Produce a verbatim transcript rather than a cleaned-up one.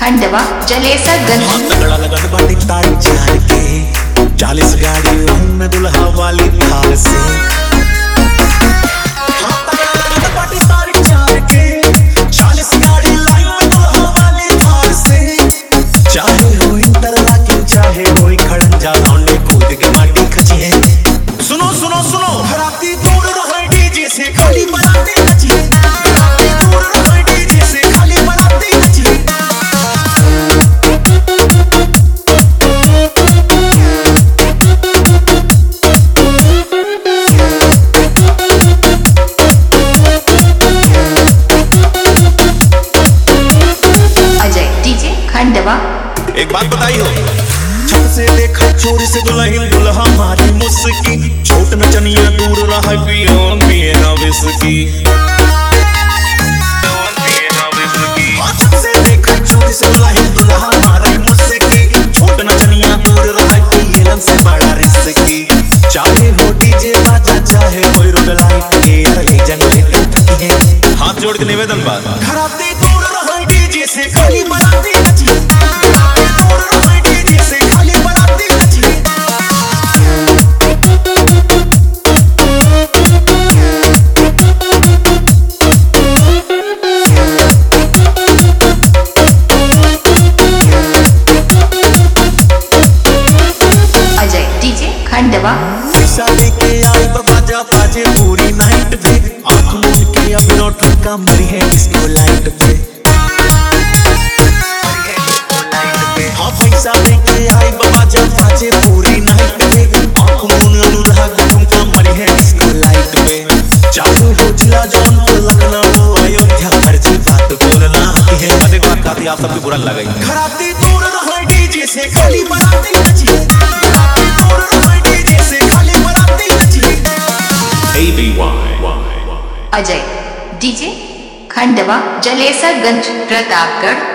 खंडवा जलेसरगंज। तगड़ा लगन बाटी तारी चार के चालीस गाड़ी में दुल्हा वाली थार से चाहे हो इंटरलॉकिंग चाहे हो खड़ंजा लौंडे कूद के माटी खची है। सुनो सुनो सुनो हराती दूर रहो डीजे से खाली बनाते नची है। दूर रहो डीजे से खाली बनाते नची है। अजय डीजे खंडवा। एक बात बताई हो छत से देखा चोरी से दुल्हन दुल्हा मारी मुस्की छोट नचनिया दूर रहा पियो मेरा विस्की। छत से देखा चोरी से दुल्हन दुल्हा मारी मुस्की छोट नचनिया दूर रहा पियलन से बड़ा रिस्की। चाहे हो डीजे बाजा चाहे कोई रोड लाइट एयर जनरेटर है। हाथ जोड़ के निवेदन बा खराबी दूर रहो डीजे से खाली बनाती नची है। अजय डीजे खंडवा। पैसा लेके आई बाजा बाजे पूरी नाइट पे आँख मूंद के अब नोट का मरी है डिस्को लाइट पे। हाँ पैसा लेके आई बाजा बाजे पूरी नाइट पे आँख मूंद अनुराग का मरी है डिस्को लाइट पे। चालू हो जिला जौनपुर लखनऊ अयोध्या फर्जी बात बोलना है। अरे बात कहती आप सबको बुरा लगा खराबी दूर रहो डीजे से खाली बनाती नची है। दूर रहो डीजे से खाली बनाती नची है। A B Y Ajay DJ Khandwa Jalesarganj Pratapgarh.